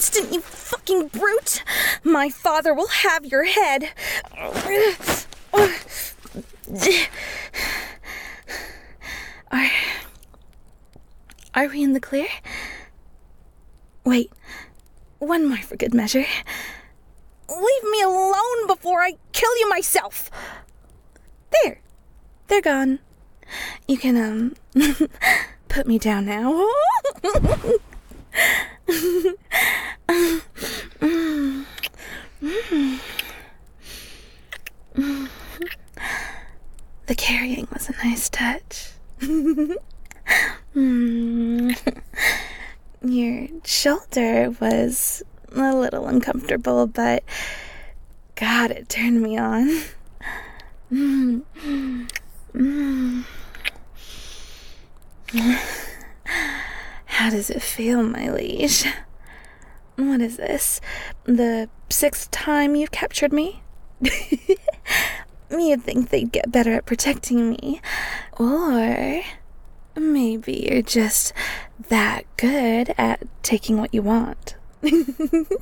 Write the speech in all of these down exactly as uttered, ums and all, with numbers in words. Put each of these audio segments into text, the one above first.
instant, you fucking brute! My father will have your head. Are... Are we in the clear? Wait, one more for good measure. Leave me alone before I kill you myself! There. They're gone. You can, um, put me down now. The carrying was a nice touch. Your shoulder was a little uncomfortable, but God, it turned me on. Mm. Mm. How does it feel, my liege? What is this? The sixth time you've captured me? You'd think they'd get better at protecting me. Or maybe you're just that good at taking what you want. mm.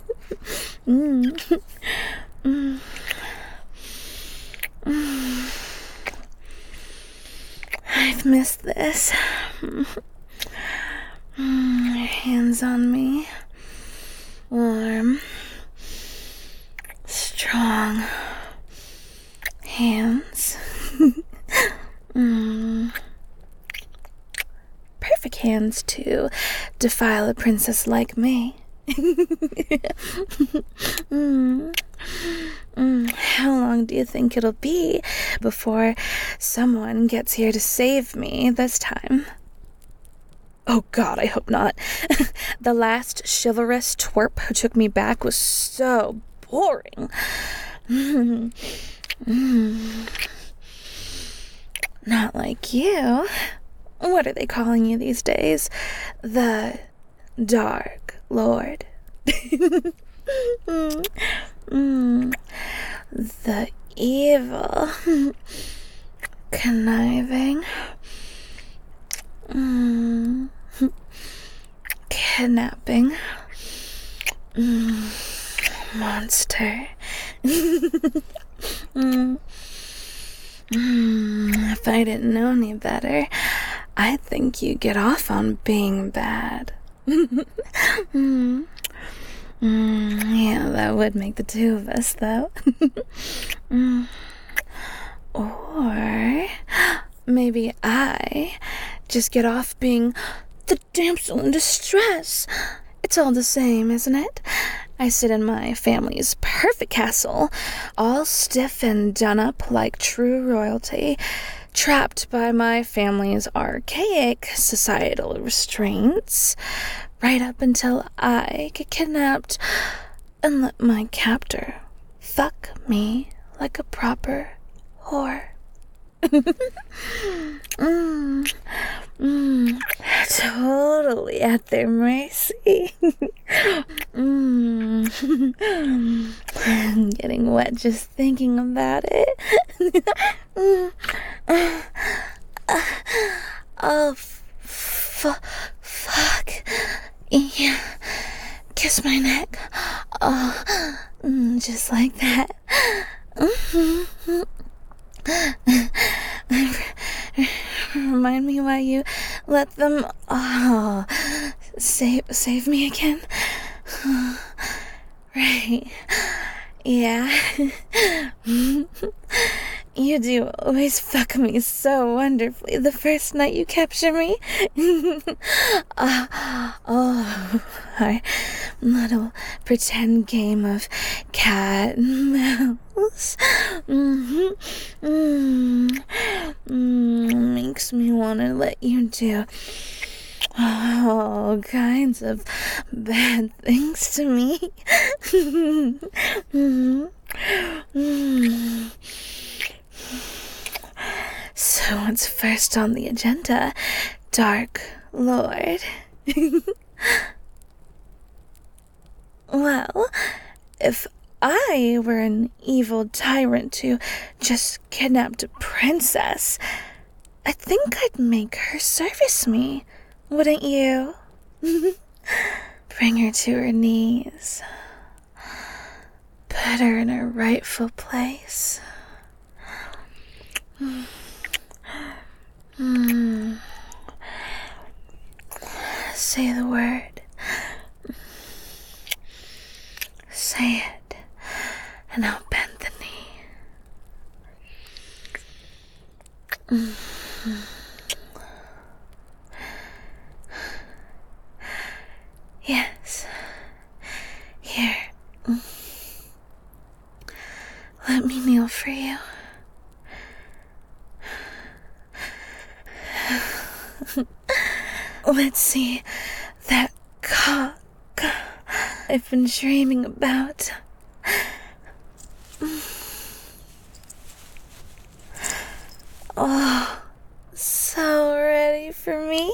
Mm. Mm. I've missed this. Mm, your hands on me. Warm. Strong. Hands. mm. Perfect hands to defile a princess like me. mm. Mm, how long do you think it'll be before someone gets here to save me this time? Oh God, I hope not. The last chivalrous twerp who took me back was so boring. Mm. Mm. Not like you. What are they calling you these days? The Dark Lord. mm. Mm. The evil, conniving, mm. kidnapping, mm. monster. mm. Mm. If I didn't know any better, I'd think you get off on being bad. mm. Mm, yeah, that would make the two of us, though. mm. Or maybe I just get off being the damsel in distress. It's all the same, isn't it? I sit in my family's perfect castle, all stiff and done up like true royalty, trapped by my family's archaic societal restraints, right up until I get kidnapped and let my captor fuck me like a proper whore. mm, mm, totally at their mercy. mm. I'm getting wet just thinking about it. mm. uh, uh, oh, f- f- fuck. Yeah. Kiss my neck. Oh, mm, just like that. Mm-hmm. Remind me why you let them oh save save me again. Right. Yeah. You do always fuck me so wonderfully the first night you capture me. uh, oh, our little pretend game of cat and mouse. Mm-hmm. Mm. Mm. Makes me want to let you do all kinds of bad things to me. mm-hmm. mm. So what's first on the agenda, Dark Lord? Well, if I were an evil tyrant who just kidnapped a princess, I think I'd make her service me, wouldn't you? bring her to her knees. Put her in her rightful place. Mm. Say the word. Say it, and I'll bend the knee. Mm-hmm. Yes. Here. Let me kneel for you. Let's see that cock I've been dreaming about. Oh, so ready for me?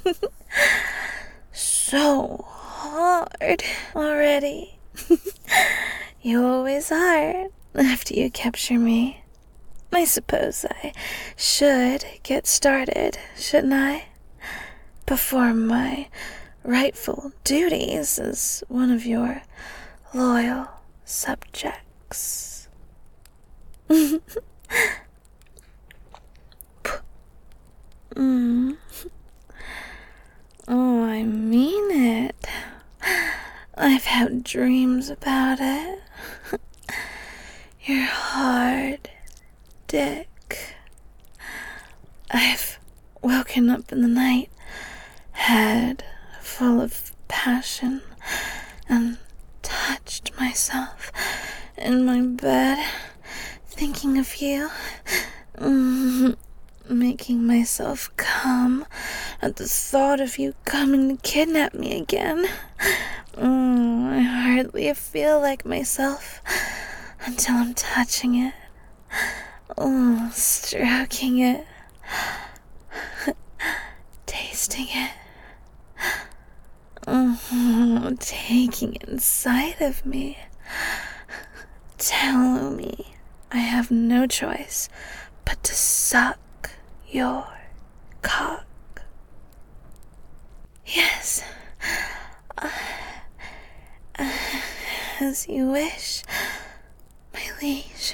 So hard already. You always are after you capture me. I suppose I should get started, shouldn't I? Perform my rightful duties as one of your loyal subjects. mm. Oh, I mean it. I've had dreams about it. Your hard dick. I've woken up in the night, head full of passion, and touched myself in my bed, thinking of you, mm, making myself come at the thought of you coming to kidnap me again. Mm, I hardly feel like myself until I'm touching it, oh, stroking it, tasting it, oh, taking it inside of me. Tell me I have no choice but to suck your cock. Yes, uh, uh, as you wish, my liege.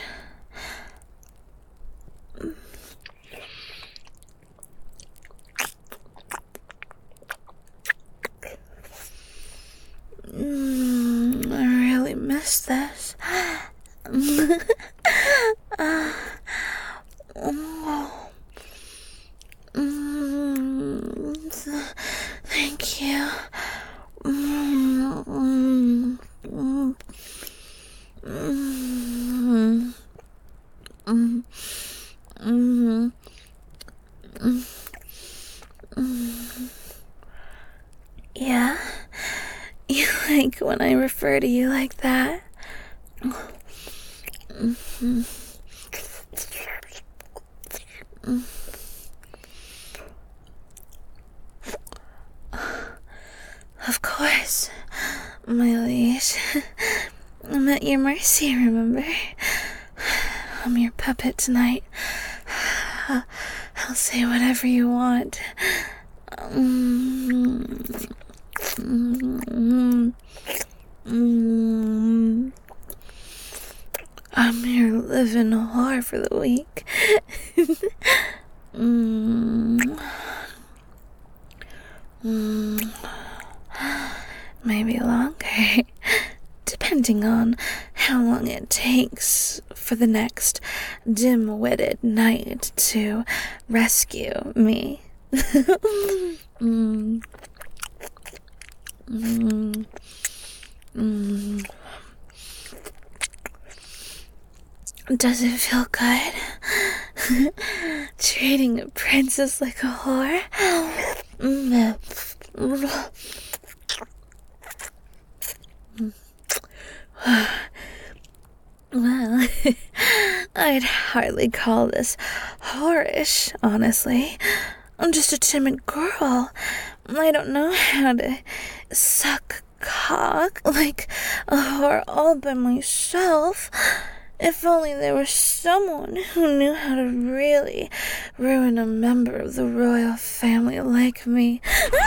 Mm, I really miss this. uh, oh. mm, th- thank you. Mm, mm, mm, mm, mm, mm, mm, mm. Yeah? You like when I refer to you like that? Mm-hmm. Mm. Of course, my liege. I'm at your mercy, remember? I'm your puppet tonight. I'll, I'll say whatever you want. Mm. Mm. Mm. I'm your living whore for the week. mm. Mm. Maybe longer, depending on how long it takes for the next dim-witted knight to rescue me. mm. Mm. Mm. Does it feel good? Treating a princess like a whore? Mm. Well, I'd hardly call this whorish, honestly. I'm just a timid girl. I don't know how to suck cock like a whore all by myself. If only there was someone who knew how to really ruin a member of the royal family like me.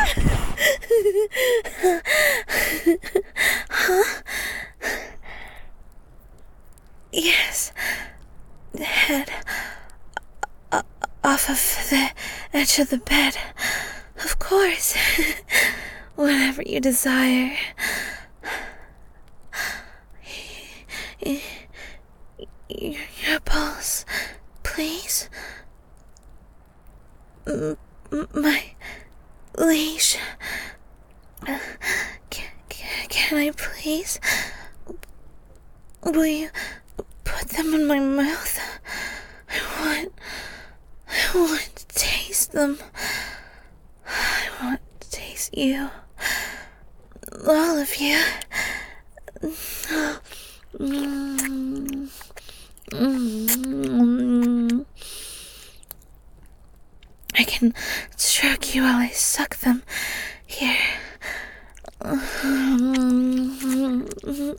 Huh? Yes. The head uh, off of the edge of the bed. Of course. Whatever you desire. Your pulse, please. M- my leash. Uh, can, can I please? Will you put them in my mouth? I want, I want to taste them. I want to taste you. All of you. Mm. Mm. I can stroke you while I suck them. Here. Mm.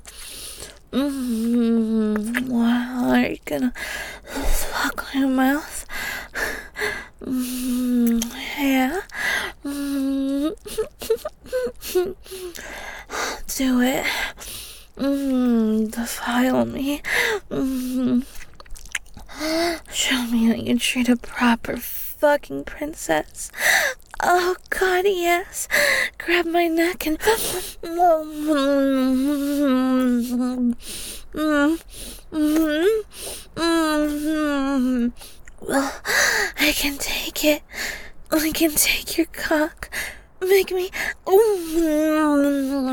Mm. Wow, are you gonna suck my mouth? Mm. Yeah. Mm. Do it. Mm, defile me. Mm. Show me how you treat a proper fucking princess. Oh God, yes. Grab my neck and mm, mm, mm. Well, I can take it. I can take your cock. Make me. Mm,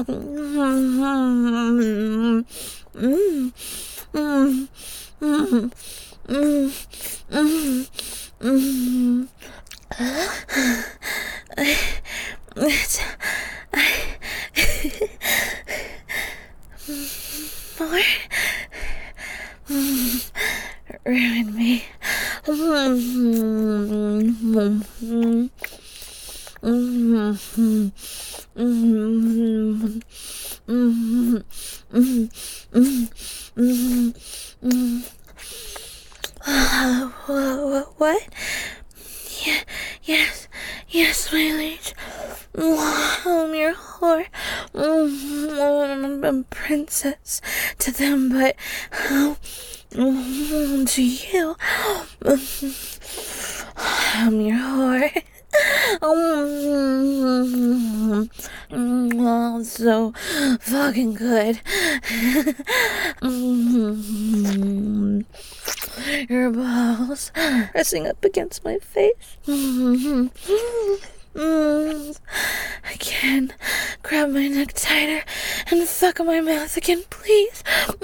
mm, mm, mm, mm, mm, mm. It's. I. More. Ruin me. Mm-hmm. Mm-hmm. Mm-hmm. Mm-hmm. Mm-hmm. Uh, what? Yeah, yes, yes, my liege. I'm your whore. I'm a princess to them, but oh, to you, I'm your whore. Oh, so fucking good. Your balls pressing up against my face. Again, grab my neck tighter and fuck my mouth again, please.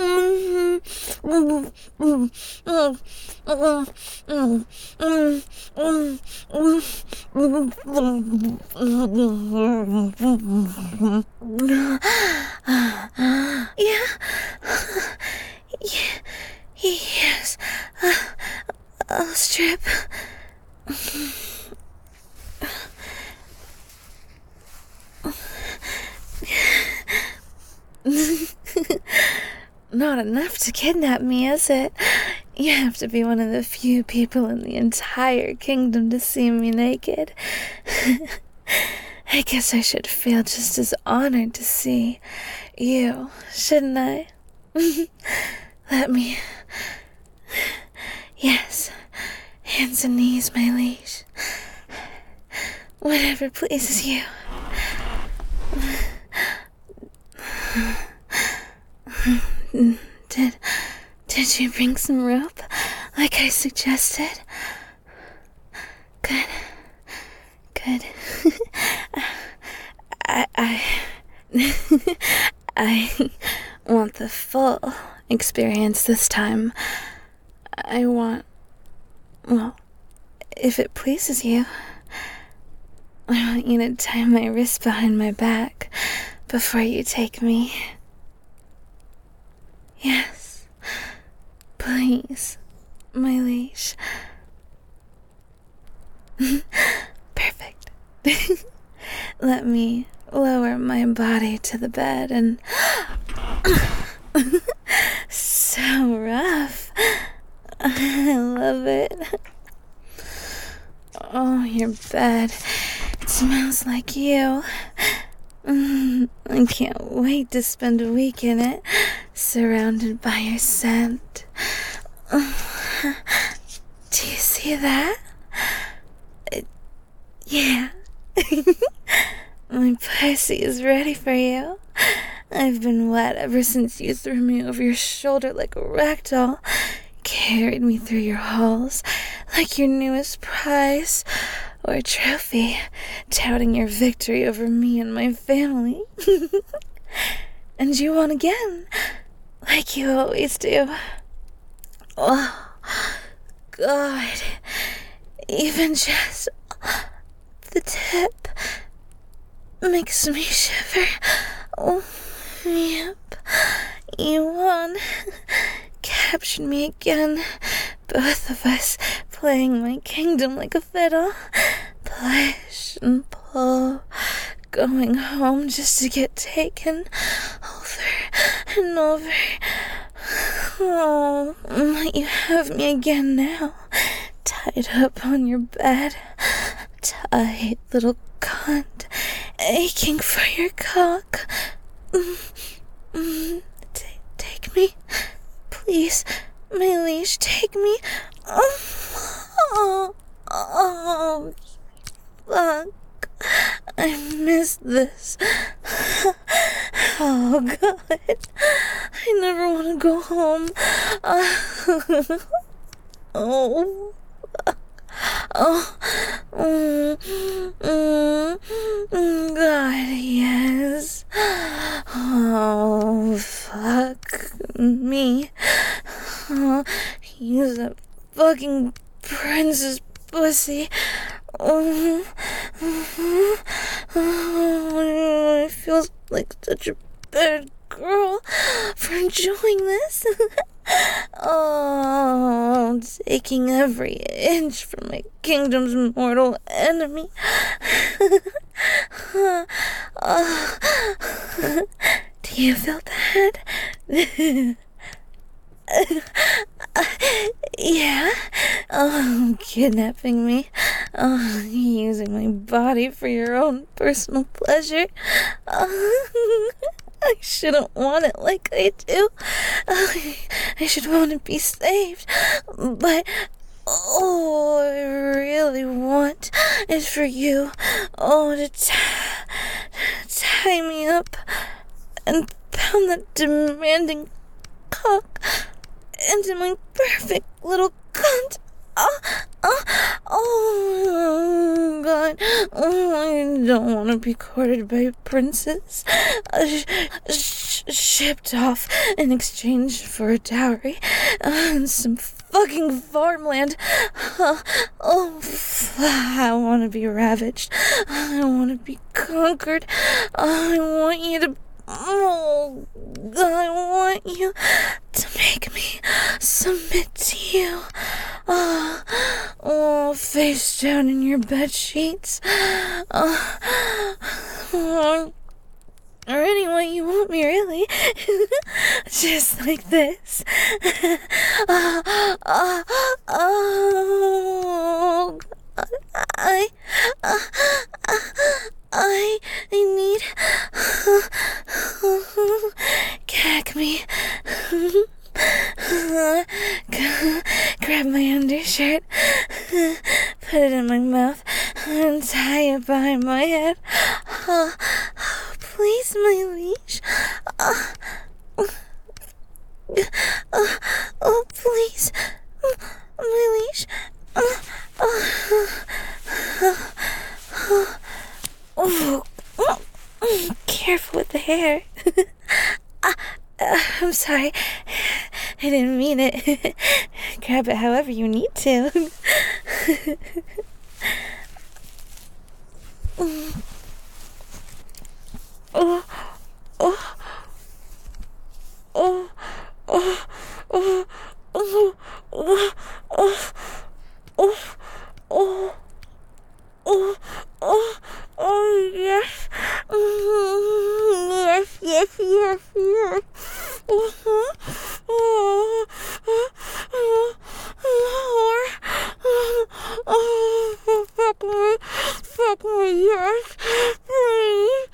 Yeah. Yeah. Yes. Uh, I'll strip. Not enough to kidnap me, is it? You have to be one of the few people in the entire kingdom to see me naked. I guess I should feel just as honored to see you, shouldn't I? Let me... Yes, hands and knees, my liege. Whatever pleases you. Did... Did you bring some rope, like I suggested? Good. Good. I... I... I want the full experience this time. I want... Well, if it pleases you, I want you to tie my wrist behind my back before you take me. Yes. Please, my leash. Perfect. Let me lower my body to the bed and... So rough. I love it. Oh, your bed. It smells like you. Mm, I can't wait to spend a week in it, surrounded by your scent. Uh, do you see that? It, yeah. My pussy is ready for you. I've been wet ever since you threw me over your shoulder like a ragdoll, carried me through your halls like your newest prize or trophy, touting your victory over me and my family. And you won again, like you always do. Oh, God. Even just the tip makes me shiver. Oh, yep. You won. Captured me again. Both of us playing my kingdom like a fiddle. Push and pull. Going home just to get taken over and over. Oh, might you have me again now? Tied up on your bed. Tight little cunt. Aching for your cock. Mm, mm, t- take me. Please, my leash, take me. Oh, oh, oh, fuck. I miss this. Oh, God. I never want to go home. Uh, oh, fuck. Oh, mm, mm, mm, God, yes. Oh, fuck me. Oh, use that fucking prince's pussy. Oh, oh, I feel like such a bad girl for enjoying this. Oh, taking every inch from my kingdom's mortal enemy. Oh, do you feel that? Yeah? Oh, kidnapping me. Oh, using my body for your own personal pleasure. Oh, I shouldn't want it like I do. Oh, I should want to be saved. But all I really want is for you, oh, to t- tie me up and pound that demanding cock into my perfect little cunt. Oh, oh, oh, God. Oh, I don't want to be courted by princes. Uh, sh- sh- shipped off in exchange for a dowry uh, and some fucking farmland. Uh, oh, I want to be ravaged. I want to be conquered. I want you to... Oh, God, I want you to make me submit to you. Oh, oh, face down in your bed sheets. Oh, oh, or any way you want me, really. Just like this. Oh, oh, oh, God, I, uh, I, I need, gag me. Grab my undershirt, put it in my mouth, and tie it behind my head. Oh, oh, please, my leash. Oh, oh, oh, please, my leash. Oh, oh, oh, oh, oh, careful with the hair. uh, uh, I'm sorry. I didn't mean it. Grab it however you need to. Oh, oh, oh, oh, oh, oh, oh, oh, oh, oh, oh, oh, oh, yes, yes, yes, yes, yes. Fuck me, fuck me, yes, please.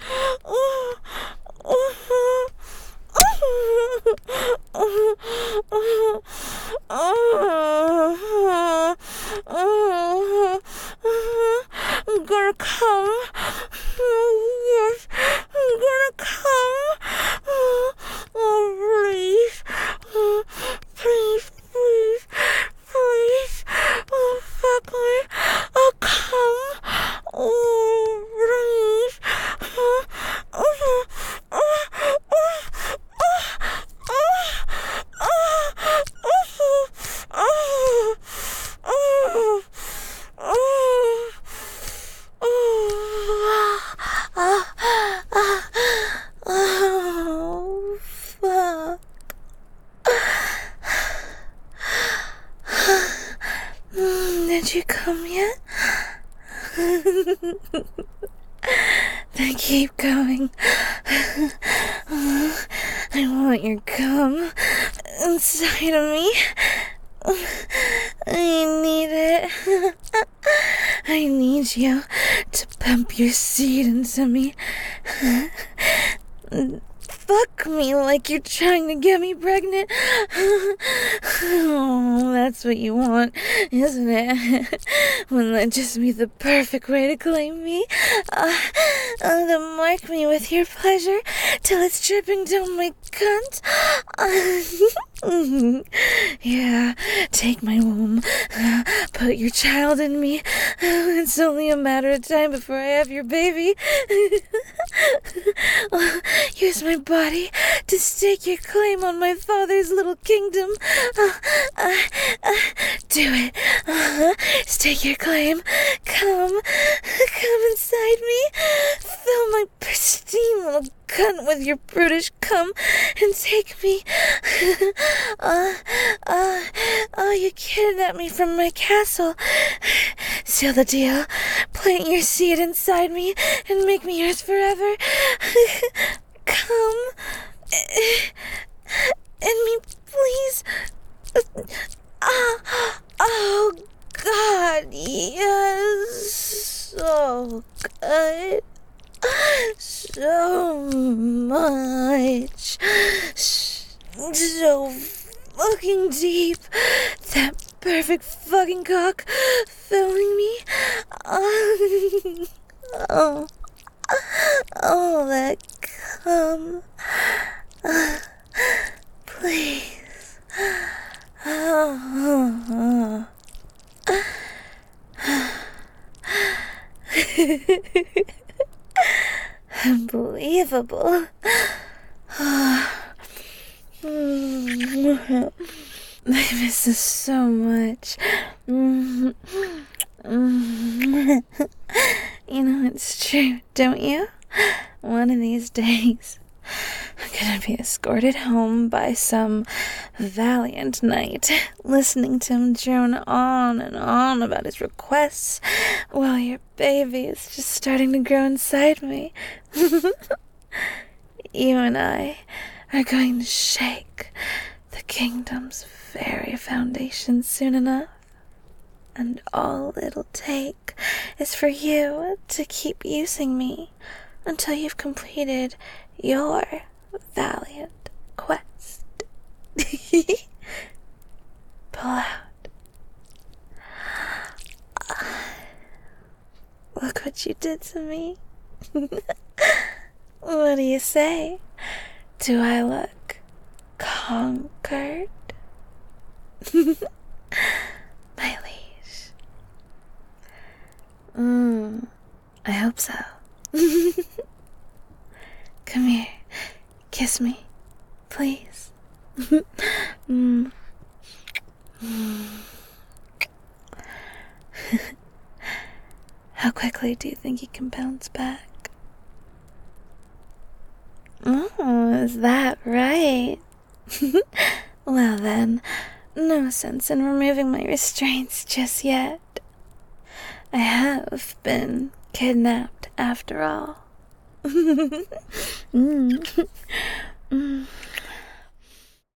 I'm gonna come. Yes, I'm gonna come. Oh, please. Please, please, please. Oh, fuck me. I'll come. Oh, please. Oh, oh, oh, oh, oh, fuck. Did you come yet? Then keep going. I want your cum inside of me. I need it. I need you to pump your seed into me. Fuck me like you're trying to get me pregnant. Oh, that's what you want, isn't it? Wouldn't that just be the perfect way to claim me? Uh, uh, to mark me with your pleasure till it's dripping down my cunt? Uh, yeah, take my womb. Uh, put your child in me. Uh, it's only a matter of time before I have your baby. uh, use my body to stake your claim on my father's little kingdom. Uh, uh, uh, do it. Uh, stake your claim. Come. Come inside me. Fill my pristine little cunt with your brutish cum and take me. uh, uh, oh, you kidnapped me from my castle. Seal the deal. Plant your seed inside me and make me yours forever. Come. And me, please. Ah, oh, God, yes. So good. So much. So fucking deep. That perfect fucking cock filling me. Oh, oh, oh that cum. Uh, please. Oh, oh. Unbelievable. I miss this so much. You know it's true, don't you? One of these days, I'm gonna be escorted home by some valiant knight, listening to him drone on and on about his requests while your baby is just starting to grow inside me. You and I are going to shake the kingdom's very foundation soon enough. And all it'll take is for you to keep using me until you've completed your valiant quest. Pull out. Look what you did to me. What do you say? Do I look conquered? My liege. Mm, I hope so. Come here. Kiss me. Please. mm. Mm. How quickly do you think you can bounce back? Oh, is that right? Well then, no sense in removing my restraints just yet. I have been kidnapped after all. mm. Mm.